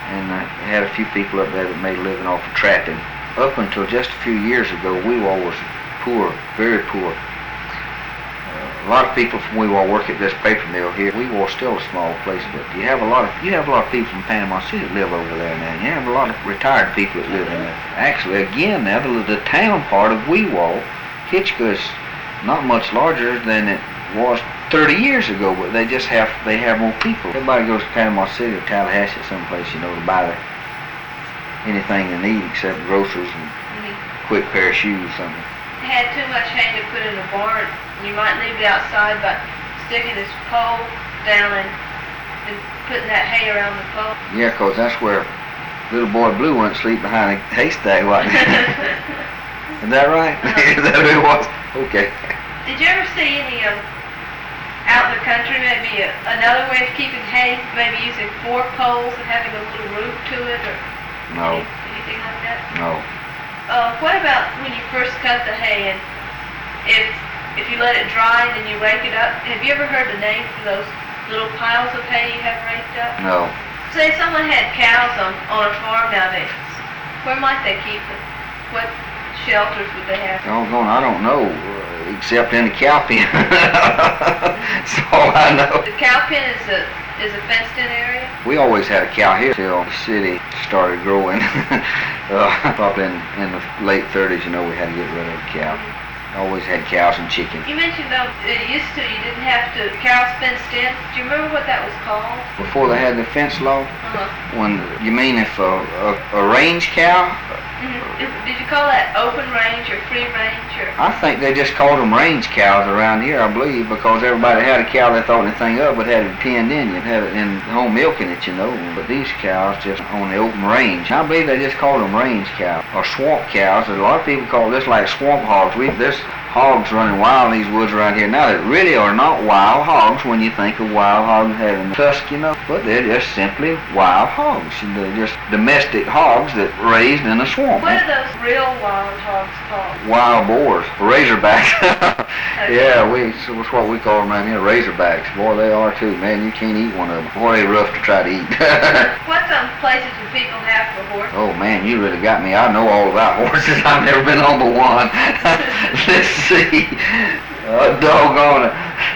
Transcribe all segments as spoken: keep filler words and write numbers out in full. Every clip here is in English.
and I had a few people up there that made a living off of trapping. Up until just a few years ago, Wewah was poor, very poor. Uh, a lot of people from Wewah work at this paper mill here. Wewah's still a small place, but you have a lot of you have a lot of people from Panama City that live over there now. You have a lot of retired people that live in there. Actually, again, now the, the town part of Wewah, Hitchcock, is not much larger than it was thirty years ago, but they just have they have more people. Everybody goes to Panama City or Tallahassee or someplace, you know, to buy their, anything they need except groceries and mm-hmm. quick pair of shoes or something. They had too much hay to put in the barn. You might leave it outside by sticking this pole down and, and putting that hay around the pole. Yeah, 'cause that's where little boy Blue went to sleep behind a haystack, wasn't he? Is that right? Uh-huh. Is that who it was? Okay. Did you ever see any um, out in the country, maybe a, another way of keeping hay, maybe using fork poles and having a little root to it, or no. any, anything like that? No. Uh, what about when you first cut the hay and if if you let it dry and then you rake it up? Have you ever heard the name for those little piles of hay you have raked up? No. Say someone had cows on, on a farm nowadays, where might they keep them? What shelters would they have? Doggone, I don't know, uh, except in the cow pen. That's all I know. The cow pen is a is a fenced-in area? We always had a cow here till the city started growing. uh, probably in, in the late thirties, you know, we had to get rid of the cow. Always had cows and chickens. You mentioned though, it used to, you didn't have to, cows fenced in. Do you remember what that was called? Before they had the fence law? Uh-huh. When, you mean if a, a, a range cow? Mm-hmm. Did you call that open range or free range? Or? I think they just called them range cows around here, I believe, because everybody had a cow they thought anything of, but had it penned in. You'd have it in home milking it, you know. But these cows just on the open range. I believe they just called them range cows or swamp cows. A lot of people call this like swamp hogs. We there's hogs running wild in these woods around here now that really are not wild hogs when you think of wild hogs having a tusk, you know. But they're just simply wild hogs. They're just domestic hogs that raised in a swamp. What are those real wild hogs called? Wild boars, razorbacks. Yeah, we so that's what we call them around here, razorbacks. Boy, they are too, man. You can't eat one of them. Boy, they're rough to try to eat. What some places do people have for horses? Oh man, you really got me. I know all about horses. I've never been on but one. Let's see. Uh, doggone it.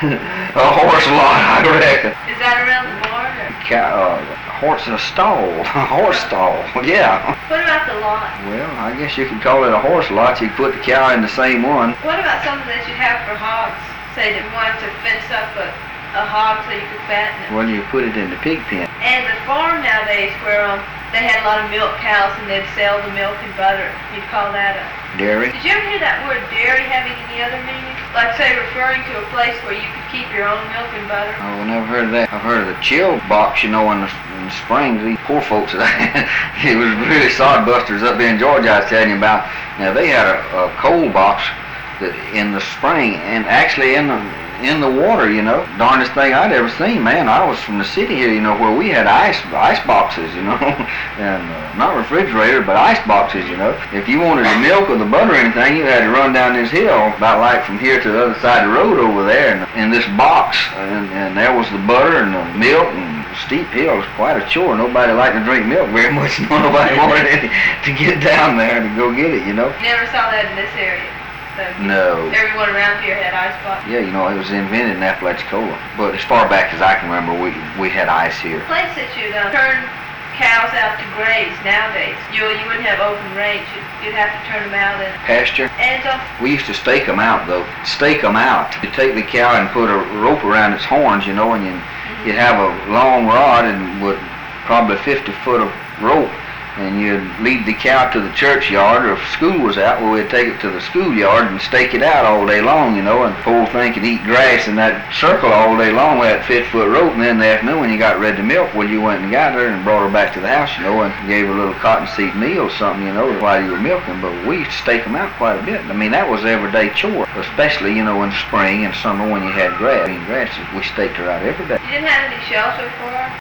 A horse lot, I reckon. Is that around the barn? Or? Cow, uh, horse in a stall. A horse stall, yeah. What about the lot? Well, I guess you could call it a horse lot. You could put the cow in the same one. What about something that you have for hogs? Say that you wanted to fence up a, a hog so you could fatten it. Well, you put it in the pig pen. And the farm nowadays where um, they had a lot of milk cows and they'd sell the milk and butter, you'd call that a... Dairy? Did you ever hear that word dairy having any other meaning? Like, say, referring to a place where you could keep your own milk and butter? Oh, I never heard of that. I've heard of the chill box, you know, in the, in the springs. These poor folks that I had, it was really sodbusters up there in Georgia I was telling you about. Now, they had a, a cold box that in the spring, and actually in the in the water, you know. Darndest thing I'd ever seen, man. I was from the city here, you know, where we had ice ice boxes, you know, and uh, not refrigerator, but ice boxes, you know. If you wanted the milk or the butter or anything, you had to run down this hill, about like from here to the other side of the road over there, and in this box, and, and there was the butter and the milk and steep hill. It was quite a chore. Nobody liked to drink milk very much. Nobody wanted it to get down there to go get it, you know. Never saw that in this area. So no. Everyone around here had ice boxes. Yeah, you know, it was invented in Apalachicola. But as far back as I can remember, we we had ice here. The place that you'd uh, turn cows out to graze nowadays, you you wouldn't have open range. You'd, you'd have to turn them out in pasture. And um, we used to stake them out, though. Stake them out. You take the cow and put a rope around its horns, you know, and you, mm-hmm. you'd have a long rod and would probably fifty foot of rope. And you'd lead the cow to the churchyard, or if school was out, well, we'd take it to the schoolyard and stake it out all day long, you know, and the whole thing could eat grass in that circle all day long with that fifty-foot rope. And then in the afternoon, when you got ready to milk, well, you went and got her and brought her back to the house, you know, and gave her a little cottonseed meal or something, you know, while you were milking. But we used to stake them out quite a bit. I mean, that was everyday chore, especially, you know, in spring and summer when you had grass. I mean, grass, we staked her out every day. You didn't have any shelter for her?